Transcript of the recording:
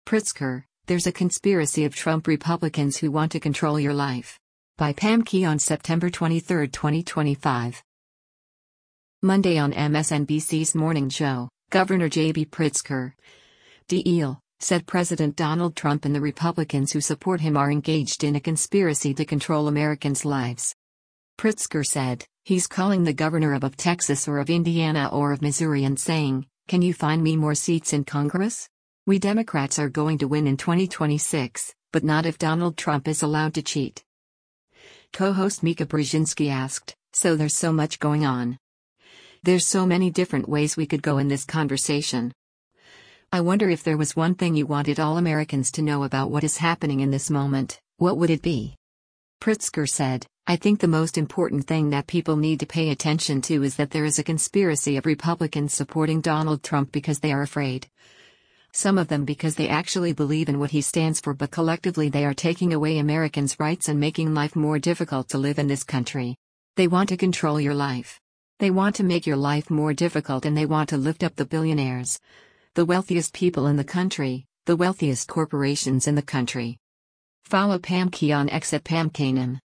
Pritzker, There's a conspiracy of Trump Republicans who want to control your life. By Pam Key on September 23, 2025. Monday on MSNBC's Morning Show, Governor J.B. Pritzker, D.E.L., said President Donald Trump and the Republicans who support him are engaged in a conspiracy to control Americans' lives. Pritzker said, he's calling the governor of Texas or of Indiana or of Missouri and saying, "Can you find me more seats in Congress? We Democrats are going to win in 2026, but not if Donald Trump is allowed to cheat." Co-host Mika Brzezinski asked, "So there's so much going on. There's so many different ways we could go in this conversation. I wonder if there was one thing you wanted all Americans to know about what is happening in this moment, what would it be?" Pritzker said, "I think the most important thing that people need to pay attention to is that there is a conspiracy of Republicans supporting Donald Trump because they are afraid. Some of them because they actually believe in what he stands for, but collectively they are taking away Americans' rights and making life more difficult to live in this country. They want to control your life. They want to make your life more difficult, and they want to lift up the billionaires, the wealthiest people in the country, the wealthiest corporations in the country." Follow Pam Key on X at Pam Kanem.